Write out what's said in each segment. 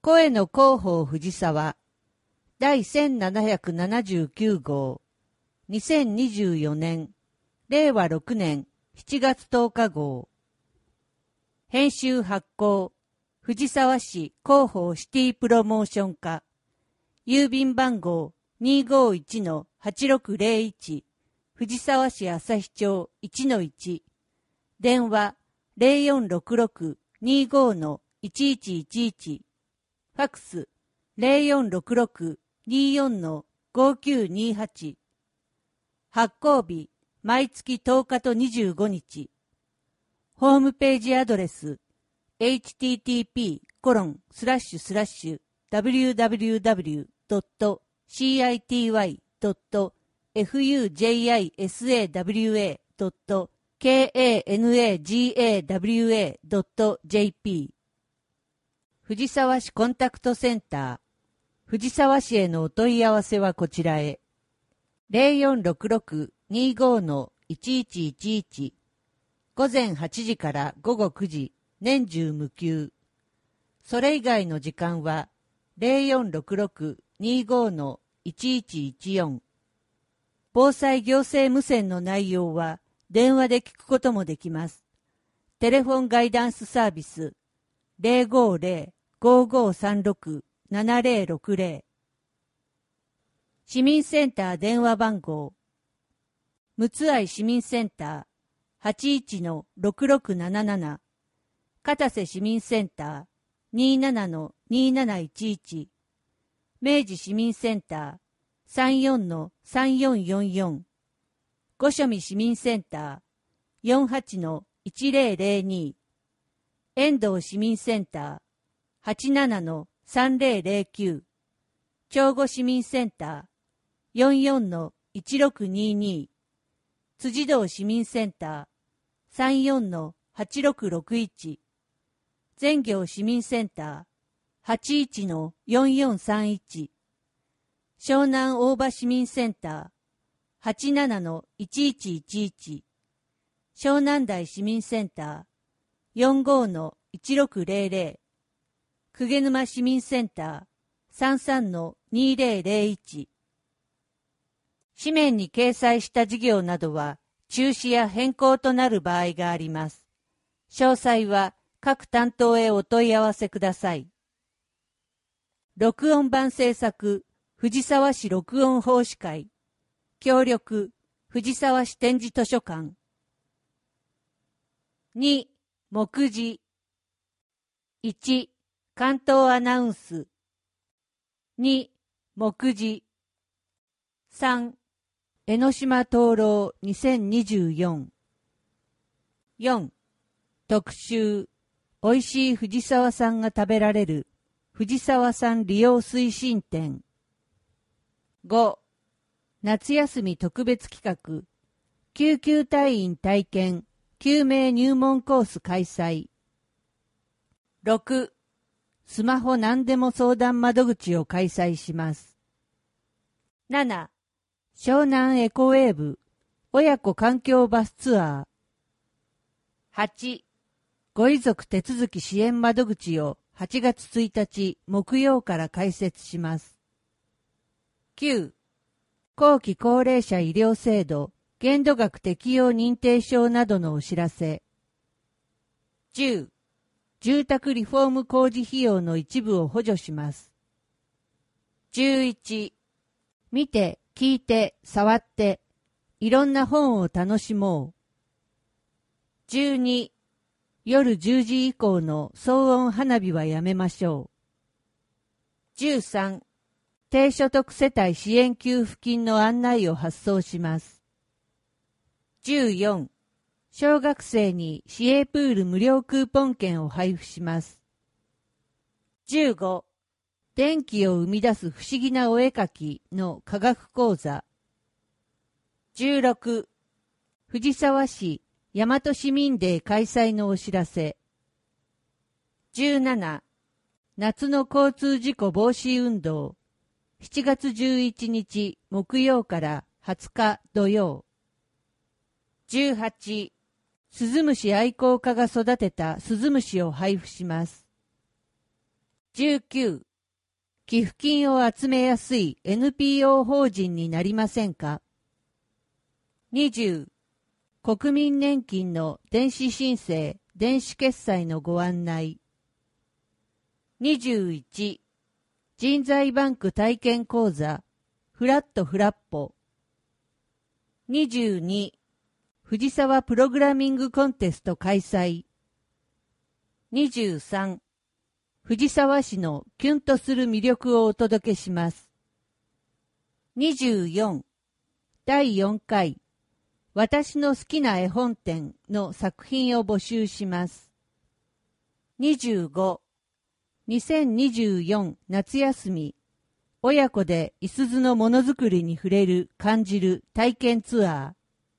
声の広報藤沢第1779号2024年令和6年7月10日号編集発行藤沢市広報シティプロモーション課郵便番号 251-8601 藤沢市旭町 1-1 電話 0466-25-1111 ファクス 0466-24-5928 発行日毎月10日と25日ホームページアドレス http://www.city.fujisawa.kanagawa.jp 藤沢市コンタクトセンター藤沢市へのお問い合わせはこちらへ 0466-25-1111 午前8時から午後9時年中無休それ以外の時間は 0466-25-1114 防災行政無線の内容は電話で聞くこともできます。テレフォンガイダンスサービス 050-5536-7060 市民センター電話番号むつ愛市民センター 81-6677 片瀬市民センター 27-2711 明治市民センター 34-3444 五所見市民センター 48-1002 遠藤市民センター 87-3009 長後市民センター 44-1622 辻堂市民センター 34-8661 全行市民センター 81-4431 湘南大場市民センター 87-1111 湘南台市民センター 45-1600 鵠沼市民センター 33-2001 紙面に掲載した事業などは中止や変更となる場合があります。詳細は各担当へお問い合わせください。録音版制作藤沢市録音奉仕会協力藤沢市展示図書館2目次1関東アナウンス2目次3江ノ島灯籠2024 4特集おいしい藤沢産が食べられる藤沢産利用推進展5夏休み特別企画救急隊員体験救命入門コース開催6スマホ何でも相談窓口を開催します7湘南エコウェーブ親子環境バスツアー8ご遺族手続き支援窓口を8月1日木曜から開設します9後期高齢者医療制度限度額適用認定証などのお知らせ10住宅リフォーム工事費用の一部を補助します11見て聞いて触っていろんな本を楽しもう12夜10時以降の騒音花火はやめましょう13低所得世帯支援給付金の案内を発送します14小学生に市営プール無料クーポン券を配布します15電気を生み出す不思議なお絵描きの科学講座16藤沢市大和市民デー開催のお知らせ17夏の交通事故防止運動7月11日木曜から20日土曜18スズムシ愛好家が育てたスズムシを配布します 19、寄付金を集めやすい NPO 法人になりませんか。20、国民年金の電子申請、電子決済のご案内。21、人材バンク体験講座、フラットフラッポ。22、藤沢プログラミングコンテスト開催。23、藤沢市のキュンとする魅力をお届けします。24、第4回、私の好きな絵本展の作品を募集します。25、2024夏休み、親子でいすゞのものづくりに触れる、感じる体験ツア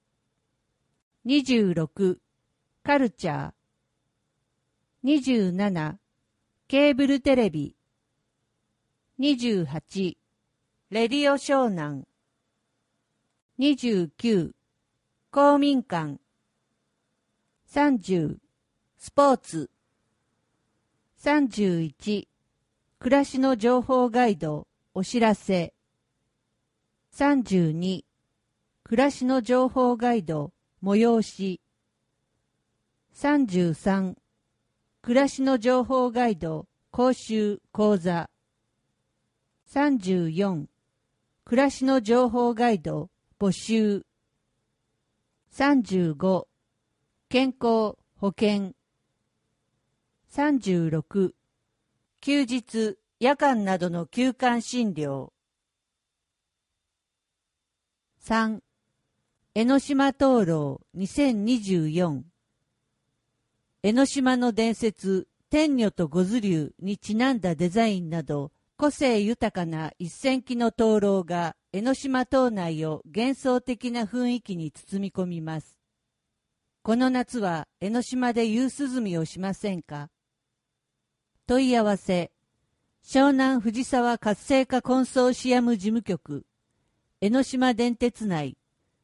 ー。26、カルチャー。27、ケーブルテレビ。28、レディオ湘南。29、公民館。30、スポーツ。31、暮らしの情報ガイド、お知らせ。32、暮らしの情報ガイド、催し。33、暮らしの情報ガイド、講習、講座。34、暮らしの情報ガイド、募集。35、健康、保険。36、休日、夜間などの休館診療。3、江ノ島灯籠2024。江ノ島の伝説、天女と五頭竜にちなんだデザインなど、個性豊かな1000基の灯籠が江ノ島島内を幻想的な雰囲気に包み込みます。この夏は江ノ島で夕涼みをしませんか。問い合わせ、湘南藤沢活性化コンソーシアム事務局、江ノ島電鉄内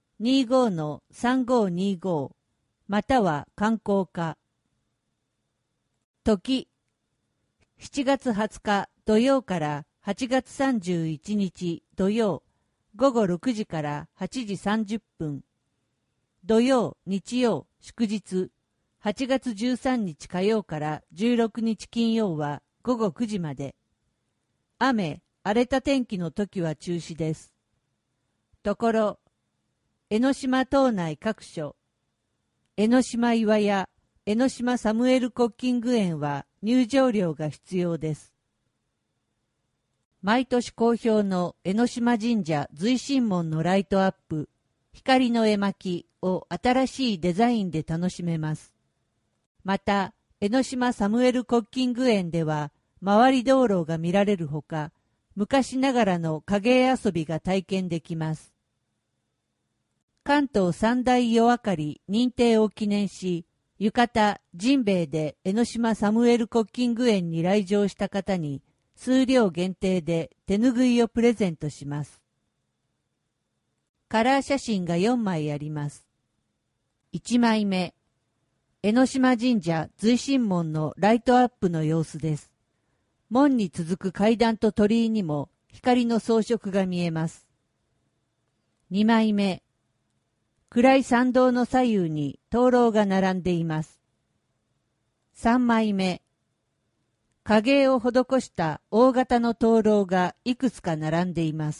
25-3525 または観光課。時、7月20日土曜から8月31日土曜午後6時から8時30分。土曜、日曜、祝日、8月13日火曜から16日金曜は午後9時まで。雨、荒れた天気の時は中止です。ところ、江ノ島島内各所、江ノ島岩屋、江ノ島サムエル・コッキング園は入場料が必要です。毎年好評の江ノ島神社随神門のライトアップ、光の絵巻を新しいデザインで楽しめます。また、江ノ島サムエル・コッキング園では、周り道路が見られるほか、昔ながらの影絵遊びが体験できます。関東三大夜明かり認定を記念し、浴衣、ジンベエで江ノ島サムエル・コッキング園に来場した方に、数量限定で手ぬぐいをプレゼントします。カラー写真が4枚あります。1枚目、江ノ島神社随神門のライトアップの様子です。門に続く階段と鳥居にも光の装飾が見えます。2枚目、暗い参道の左右に灯籠が並んでいます。3枚目、影絵を施した大型の灯籠がいくつか並んでいます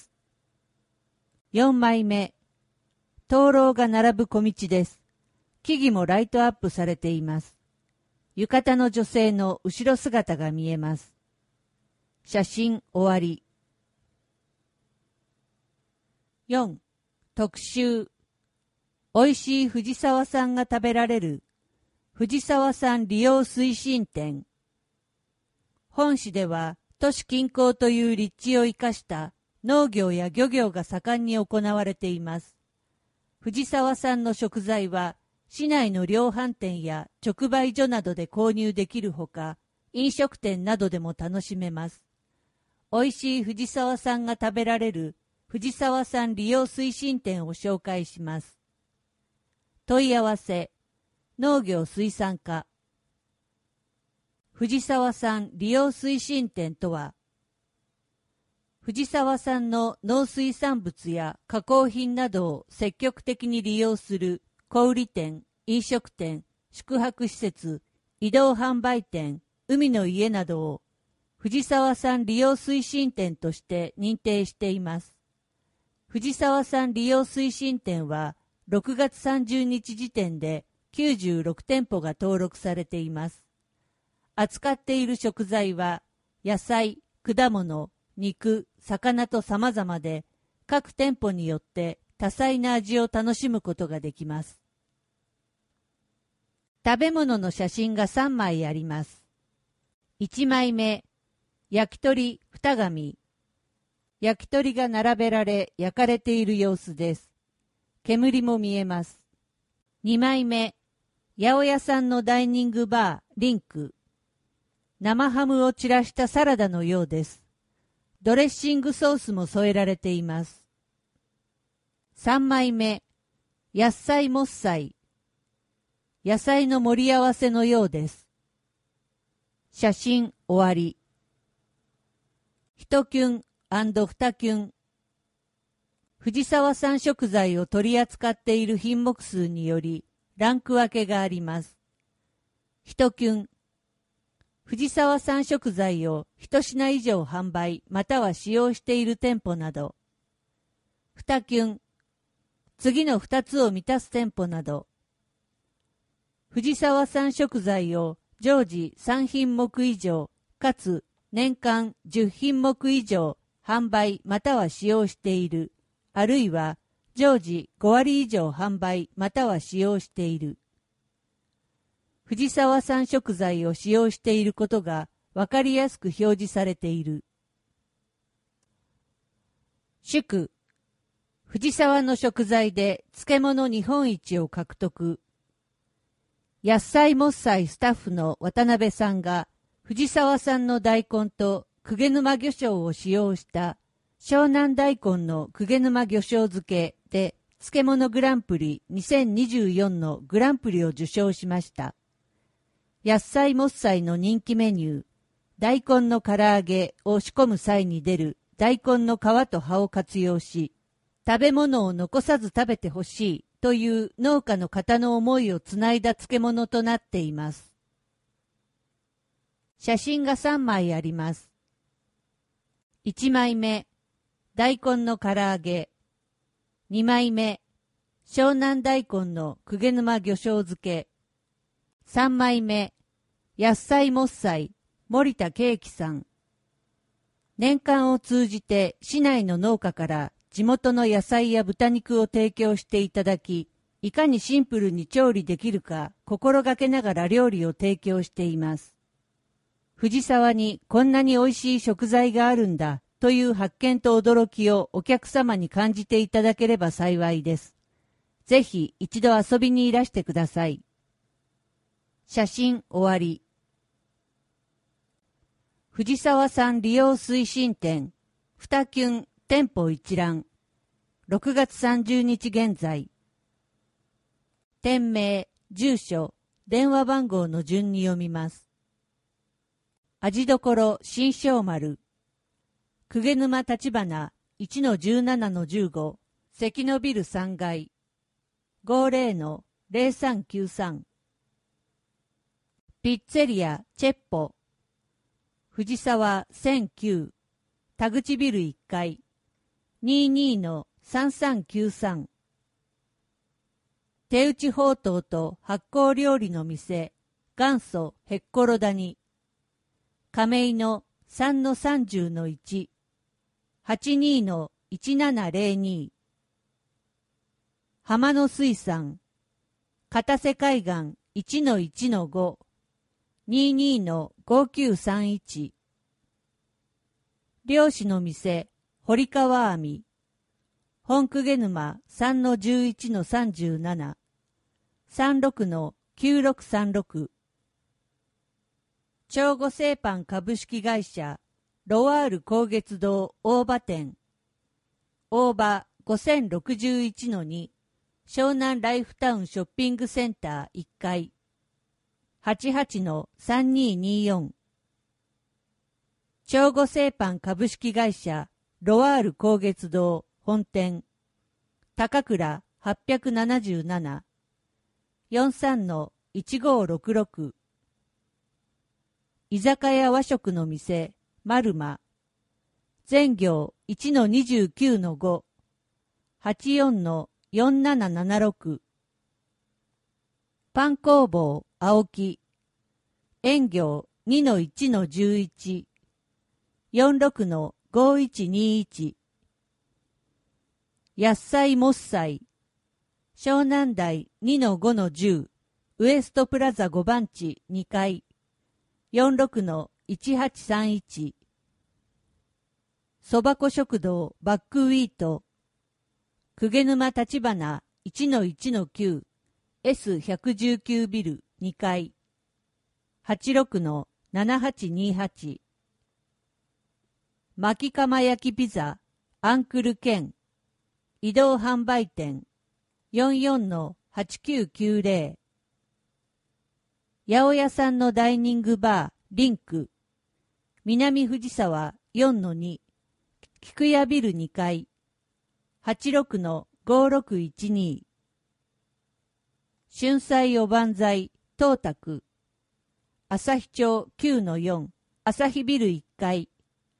。4枚目、灯籠が並ぶ小道です。木々もライトアップされています。浴衣の女性の後ろ姿が見えます。写真終わり。4. 特集。おいしい藤沢産が食べられる藤沢産利用推進展。本市では都市近郊という立地を生かした農業や漁業が盛んに行われています。藤沢産の食材は市内の量販店や直売所などで購入できるほか、飲食店などでも楽しめます。おいしい藤沢産が食べられる藤沢産利用推進展を紹介します。問い合わせ、農業水産課。 藤沢産利用推進店とは、藤沢産の農水産物や加工品などを積極的に利用する小売店、飲食店、宿泊施設、移動販売店、海の家などを藤沢産利用推進店として認定しています。藤沢産利用推進店は6月30日時点で96店舗が登録されています。扱っている食材は野菜、果物、肉、魚と様々で、各店舗によって多彩な味を楽しむことができます。食べ物の写真が3枚あります。1枚目、焼き鳥2紙。焼き鳥が並べられ焼かれている様子です。煙も見えます。2枚目、八百屋さんのダイニングバーリンク。生ハムを散らしたサラダのようです。ドレッシングソースも添えられています。3枚目、野菜もっさい。野菜の盛り合わせのようです。写真終わり。1キュン2キュン。藤沢産食材を取り扱っている品目数によりランク分けがあります。1キュン。藤沢産食材を1品以上販売または使用している店舗など。2キュン。次の2つを満たす店舗など。藤沢産食材を常時3品目以上かつ年間10品目以上販売または使用している、あるいは常時5割以上販売または使用している。藤沢産食材を使用していることがわかりやすく表示されている。祝、藤沢の食材で漬物日本一を獲得。野菜もっさいスタッフの渡辺さんが藤沢産の大根と鵠沼魚醤を使用した湘南大根の鵠沼魚醤漬けで漬物グランプリ2024のグランプリを受賞しました。野菜もっさいの人気メニュー、大根の唐揚げを仕込む際に出る大根の皮と葉を活用し、食べ物を残さず食べてほしいという農家の方の思いをつないだ漬物となっています。写真が3枚あります。1枚目、大根の唐揚げ。2枚目、湘南大根の鵠沼魚醤漬け。3枚目、野菜もっさい、森田圭樹さん。年間を通じて市内の農家から地元の野菜や豚肉を提供していただき、いかにシンプルに調理できるか心がけながら料理を提供しています。藤沢にこんなに美味しい食材があるんだという発見と驚きをお客様に感じていただければ幸いです。ぜひ一度遊びにいらしてください。写真終わり。藤沢産利用推進店、2キュン店舗一覧。6月30日現在。店名、住所、電話番号の順に読みます。味どころ新正丸。鵠沼立花 1-17-15 関のビル3階 50-0393 ピッツェリアチェッポ藤沢1009田口ビル1階 22-3393 手打ちほうとうと発酵料理の店元祖へっころ谷亀井の 3-30-1 82-1702 浜野水産片瀬海岸 1-1-5 22-5931 漁師の店堀川網本鵠沼 3-11-37 36-9636長後製パン株式会社ロワール高月堂大場店大場 5061-2 湘南ライフタウンショッピングセンター1階 88-3224。長後製パン株式会社ロワール光月堂本店高倉877 43-1566。居酒屋和食の店マルマ全行 1-29-5 84-4776。パン工房青木園業 2-1-11 46-5121。野菜もっさい湘南台 2-5-10 ウエストプラザ5番地2階 46-1831。そば粉食堂バックウィート鵠沼立花 1-1-9 S119 ビル2階 86-7828。巻き釜焼きピザアンクルケン移動販売店 44-8990。八百屋さんのダイニングバーリンク南藤沢 4-2 菊屋ビル2階 86-5612。春菜おばんざい東卓朝日町 9-4 朝日ビル1階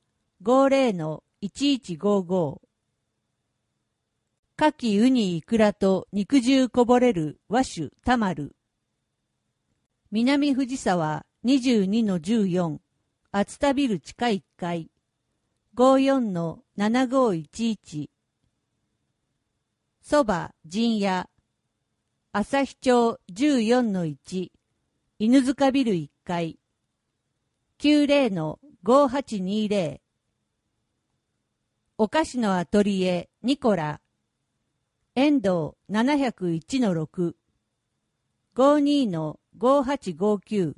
50-1155。牡蠣ウニイクラと肉汁こぼれる和酒たまる南藤沢 22-14 厚田ビル地下1階 54-7511。そば陣屋朝日町 14-1 犬塚ビル1階 90-5820。お菓子のアトリエニコラ遠藤 701-6 52-5859。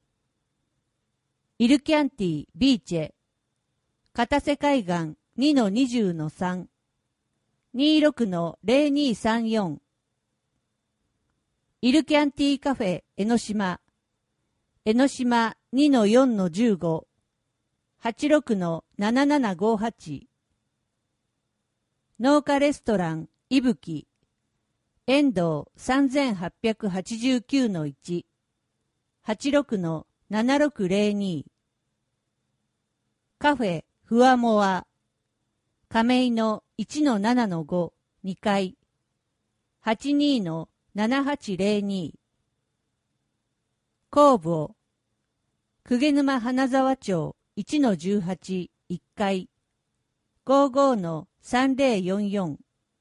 イルキャンティビーチェ片瀬海岸 2-20-3 26-0234。イルキャンティカフェ江ノ島 2-4-15 86-7758。農家レストランいぶき遠藤 3889-1 86-7602。カフェふわもあ亀井の 1-7-5 2階 82-7802。工房鵠沼花沢町 1-18 1階 55-3044。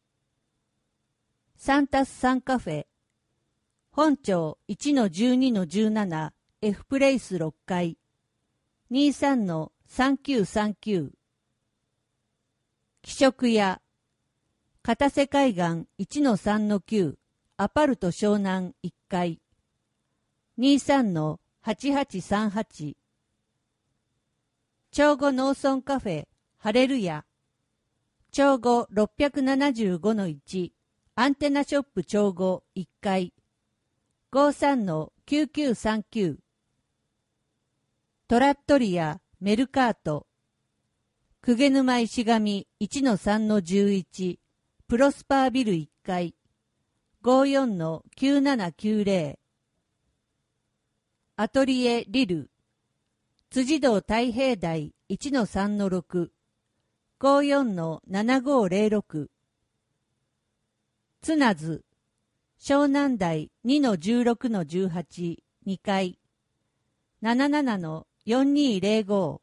サンタスサンカフェ本町 1-12-17 F プレイス6階 23-3939。喜食屋片瀬海岸 1-3-9 アパルト湘南1階 23-8838。長後農村カフェハレルヤ長後 675-1 アンテナショップ長後1階 53-9939。トラットリアメルカート鵠沼石神 1-3-11 プロスパービル1階 54-9790。アトリエリル辻堂太平台 1-3-6 54-7506。つなず湘南台 2-16-18 2階 77-4205。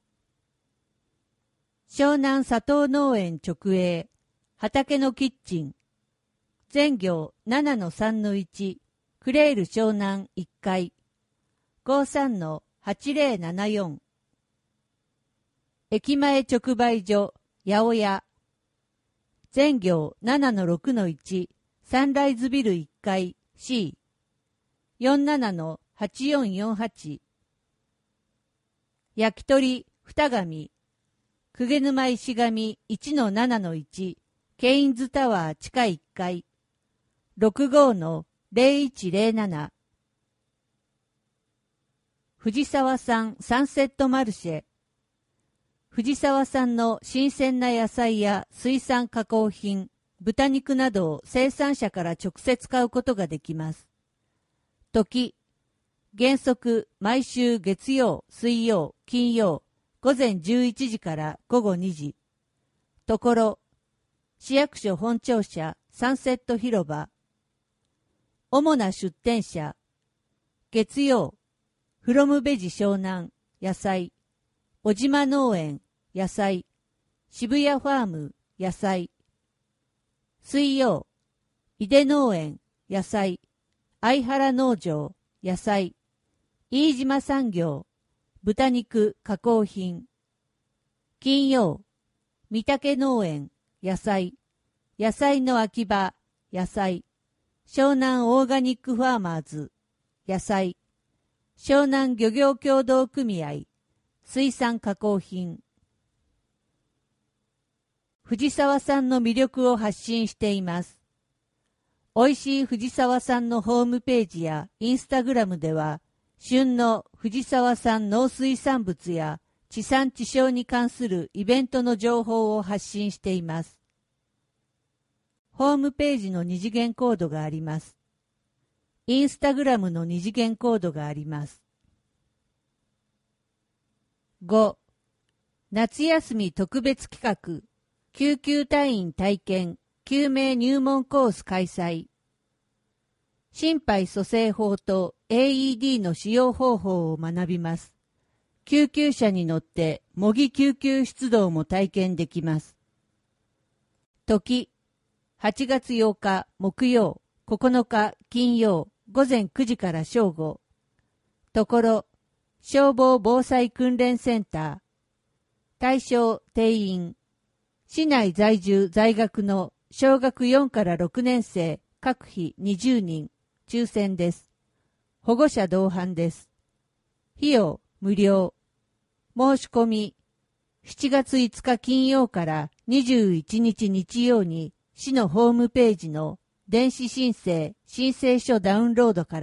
湘南佐藤農園直営畑のキッチン全行 7-3-1 クレール湘南1階 53-8074。駅前直売所八百屋全行 7-6-1 サンライズビル1階 C 47-8448。焼き鳥二神鵠沼石神 1-7-1 ケインズタワー地下1階 65-0107。 藤沢産サンセットマルシェ。藤沢産の新鮮な野菜や水産加工品、豚肉などを生産者から直接買うことができます。時、原則毎週月曜、水曜、金曜、午前11時から午後2時。ところ、市役所本庁舎サンセット広場。主な出店者、月曜、フロムベジ湘南、野菜、小島農園、野菜、渋谷ファーム、野菜。水曜、井出農園、野菜、相原農場、野菜、飯島産業、豚肉加工品。金曜、御嶽農園、野菜、野菜の秋葉、野菜、湘南オーガニックファーマーズ、野菜、湘南漁業協同組合、水産加工品。藤沢産の魅力を発信しています。おいしい藤沢産のホームページやインスタグラムでは、旬の藤沢産農水産物や地産地消に関するイベントの情報を発信しています。ホームページの二次元コードがあります。インスタグラムの二次元コードがあります。5. 夏休み特別企画、救急隊員体験、救命入門コース開催。心肺蘇生法と AED の使用方法を学びます。救急車に乗って模擬救急出動も体験できます。時、8月8日木曜、9日金曜、午前9時から正午。ところ、消防防災訓練センター。対象定員。市内在住在学の小学4から6年生各比20人。抽選です。保護者同伴です。費用無料。申し込み。7月5日金曜から21日日曜に市のホームページの電子申請書ダウンロードから。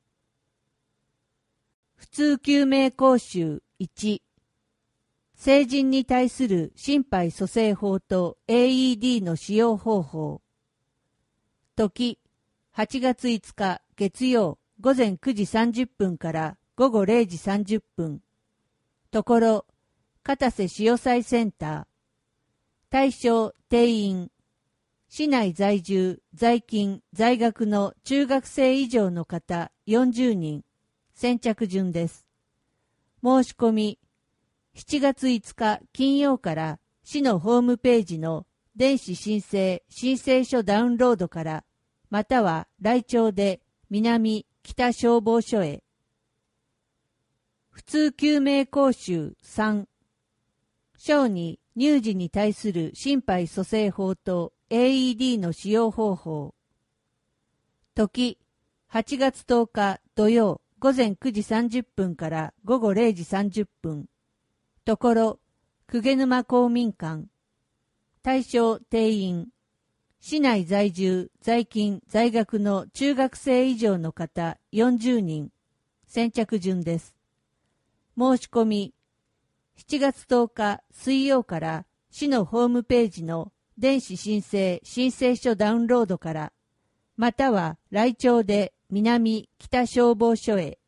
普通救命講習1。成人に対する心肺蘇生法と AED の使用方法。時、8月5日月曜午前9時30分から午後0時30分。ところ、片瀬潮祭センター。対象定員。市内在住、在勤、在学の中学生以上の方40人。先着順です。申し込み。7月5日金曜から市のホームページの電子申請書ダウンロードから、または来庁で南北消防署へ。普通救命講習3。小児、乳児に対する心肺蘇生法と AED の使用方法。時、8月10日土曜午前9時30分から午後0時30分。ところ、鵠沼公民館。対象定員。市内在住、在勤、在学の中学生以上の方40人。先着順です。申し込み。7月10日水曜から市のホームページの電子申請書ダウンロードから、または来庁で南北消防署へ。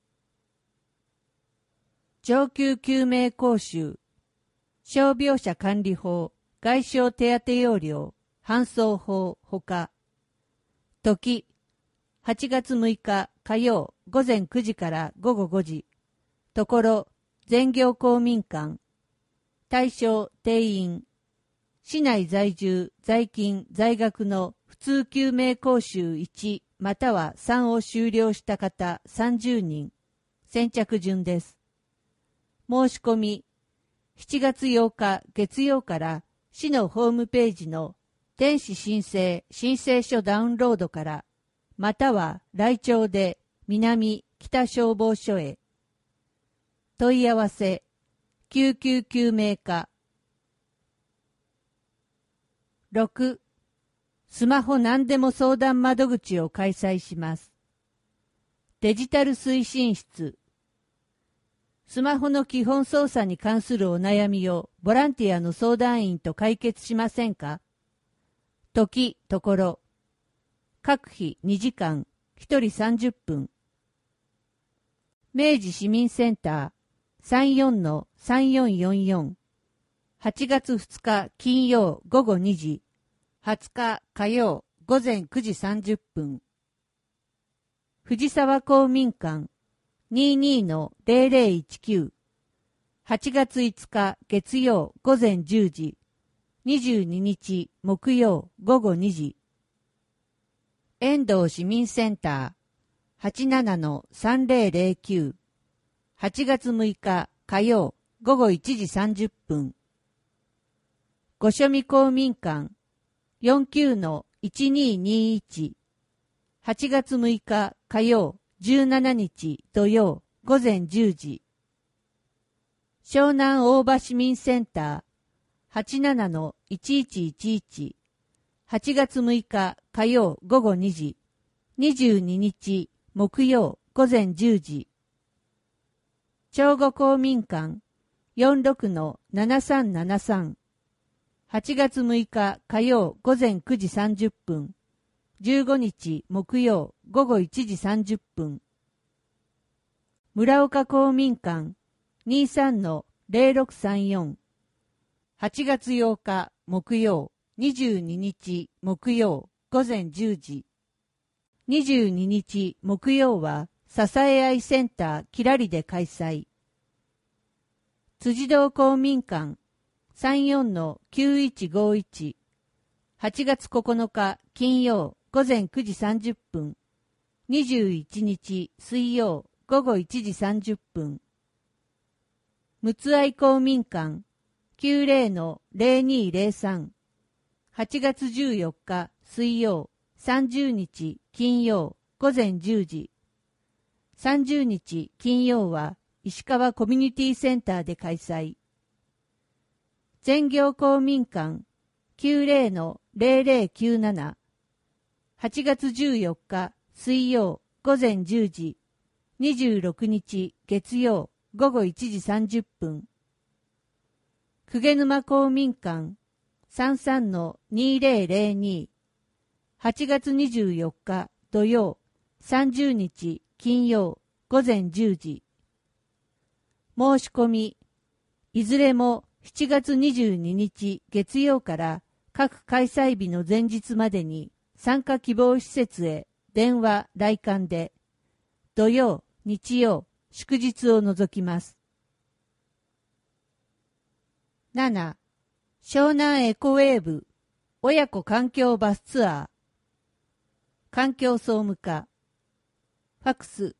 上級救命講習。傷病者管理法、外傷手当要領、搬送法ほか。時、8月6日火曜午前9時から午後5時。ところ、全業公民館。対象定員。市内在住、在勤、在学の普通救命講習1または3を修了した方30人。先着順です。申し込み。7月8日月曜から市のホームページの電子申請書ダウンロードから、または来庁で南北消防署へ。問い合わせ、救急救命課。6. スマホ何でも相談窓口を開催します。デジタル推進室。 スマホの基本操作に関するお悩みをボランティアの相談員と解決しませんか？時、ところ。各日2時間、1人30分。明治市民センター 34-3444 8月2日金曜午後2時、20日火曜午前9時30分。藤沢公民館 22-0019 8月5日月曜午前10時、22日木曜午後2時。遠藤市民センター 87-3009 8月6日火曜午後1時30分。御所見公民館 49-1221 8月6日火曜17日土曜午前10時。湘南大場市民センター 87-1111 8月6日火曜午後2時、22日木曜午前10時。長後公民館 46-7373 8月6日火曜午前9時30分。15日木曜午後1時30分。村岡公民館 23-0634 8月8日木曜22日木曜午前10時。22日木曜は支え合いセンターきらりで開催。辻堂公民館 34-9151 8月9日金曜午前9時30分。21日水曜午後1時30分。陸奥愛公民館 90-0203 8月14日水曜30日金曜午前10時。30日金曜は石川コミュニティセンターで開催。全業公民館 90-0097 8月14日水曜午前10時。26日月曜午後1時30分。鵠沼公民館 33-2002 8月24日土曜30日金曜午前10時。申し込み、いずれも7月22日月曜から各開催日の前日までに参加希望施設へ電話・来館で、土曜、日曜、祝日を除きます。7. 湘南エコウェーブ親子環境バスツアー。環境総務課。ファックス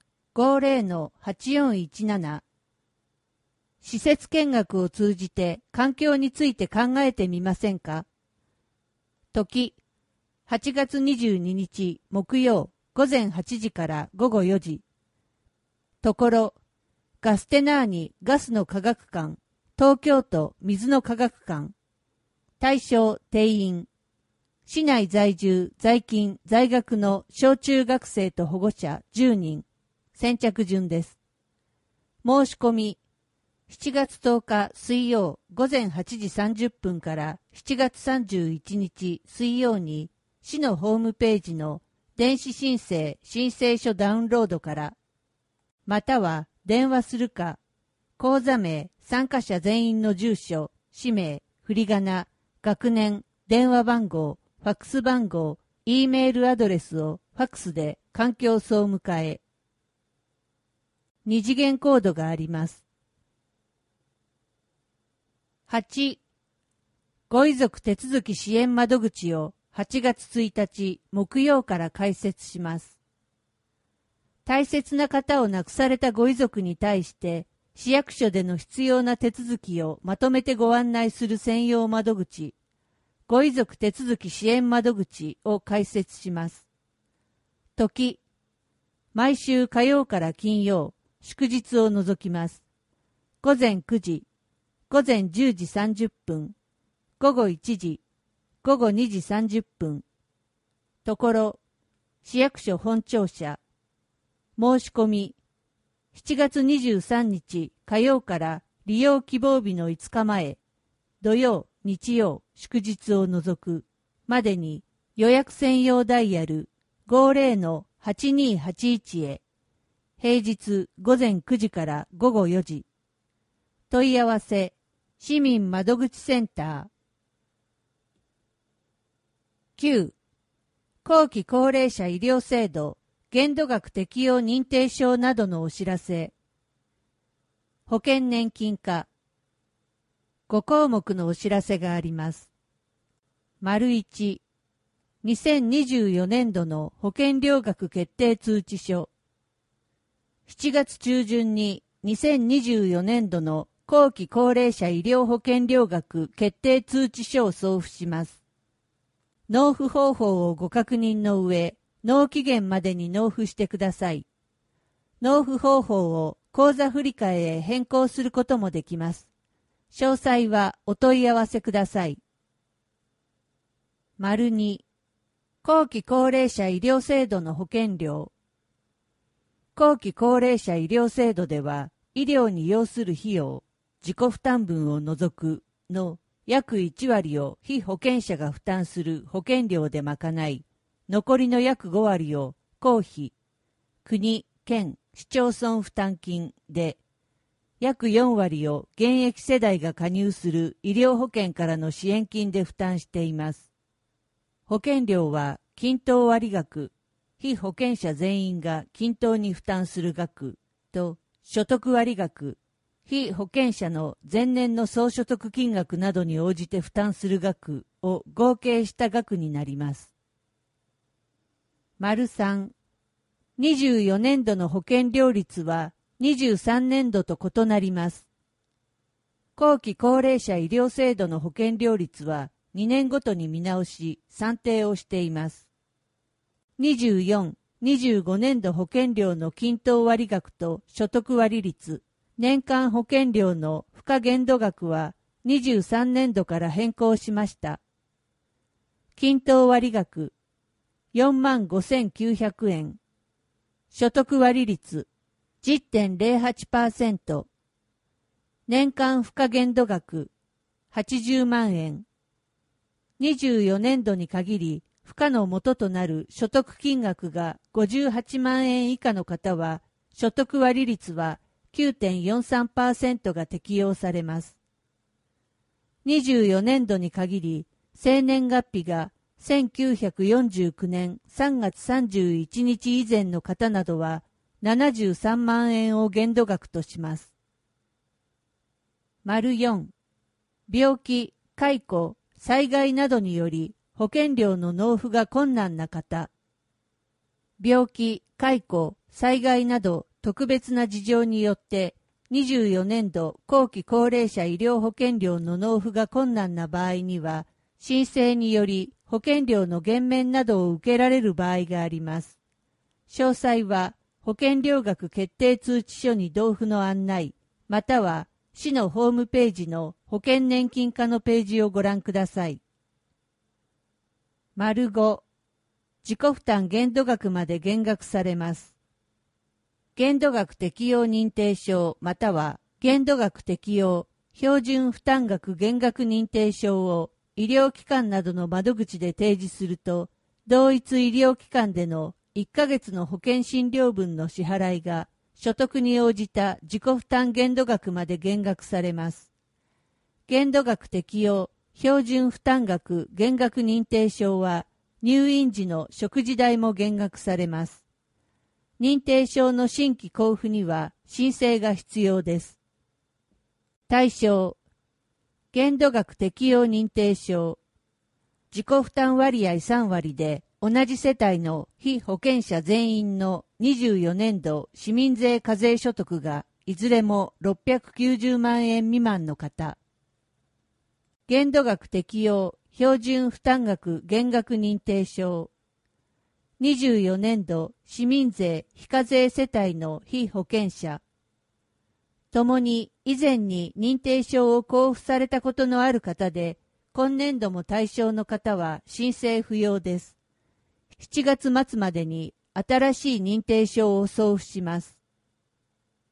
50-8417。施設見学を通じて環境について考えてみませんか？時、8月22日木曜午前8時から午後4時。ところ、ガステナーニガスの科学館、東京都水の科学館。対象定員。市内在住、在勤、在学の小中学生と保護者10人。先着順です。申し込み。7月10日水曜午前8時30分から7月31日水曜に市のホームページの電子申請書ダウンロードから、または電話するか、講座名、参加者全員の住所、氏名、振り仮名、学年、電話番号、ファックス番号、Eメールアドレスをファックスで環境総務課へ。2次元コードがあります。8. ご遺族手続き支援窓口を8月1日木曜から開設します。大切な方を亡くされたご遺族に対して市役所での必要な手続きをまとめてご案内する専用窓口、ご遺族手続き支援窓口を開設します。時、毎週火曜から金曜、祝日を除きます。午前9時、午前10時30分、午後1時、午後2時30分。ところ、市役所本庁舎。申し込み、7月23日火曜から利用希望日の5日前、土曜、日曜、祝日を除くまでに予約専用ダイヤル 50-8281 へ、平日午前9時から午後4時。問い合わせ、市民窓口センター。9. 後期高齢者医療制度限度額適用認定証などのお知らせ。保険年金課。5項目のお知らせがあります。丸1、2024年度の保険料額決定通知書。7月中旬に2024年度の後期高齢者医療保険料額決定通知書を送付します。納付方法をご確認の上、納期限までに納付してください。納付方法を口座振替へ変更することもできます。詳細はお問い合わせください。丸2、後期高齢者医療制度の保険料。後期高齢者医療制度では、医療に要する費用、自己負担分を除くの約1割を被保険者が負担する保険料で賄い、残りの約5割を公費、国、県、市町村負担金で、約4割を現役世代が加入する医療保険からの支援金で負担しています。保険料は均等割額、被保険者全員が均等に負担する額と所得割額、被保険者の前年の総所得金額などに応じて負担する額を合計した額になります。丸3、24年度の保険料率は23年度と異なります。後期高齢者医療制度の保険料率は2年ごとに見直し、算定をしています。24、25年度保険料の均等割額と所得割率、年間保険料の付加限度額は23年度から変更しました。均等割額、45,900円。所得割率、10.08%。年間付加限度額、80万円。24年度に限り、付加の元となる所得金額が58万円以下の方は、所得割率は 9.43% が適用されます。24年度に限り、生年月日が1949年3月31日以前の方などは、73万円を限度額とします。丸4、病気、解雇、災害などにより保険料の納付が困難な方。病気、解雇、災害など特別な事情によって24年度後期高齢者医療保険料の納付が困難な場合には、申請により保険料の減免などを受けられる場合があります。詳細は保険料額決定通知書に同付の案内、または市のホームページの保険年金課のページをご覧ください。丸5、自己負担限度額まで減額されます。限度額適用認定証または限度額適用標準負担額減額認定証を医療機関などの窓口で提示すると、同一医療機関での1ヶ月の保険診療分の支払いが所得に応じた自己負担限度額まで減額されます。限度額適用標準負担額減額認定証は入院時の食事代も減額されます。認定証の新規交付には申請が必要です。対象、限度額適用認定証、自己負担割合3割で同じ世帯の被保険者全員の24年度市民税課税所得がいずれも690万円未満の方。限度額適用標準負担額減額認定証。24年度市民税非課税世帯の被保険者。ともに以前に認定証を交付されたことのある方で、今年度も対象の方は申請不要です。7月末までに新しい認定証を送付します。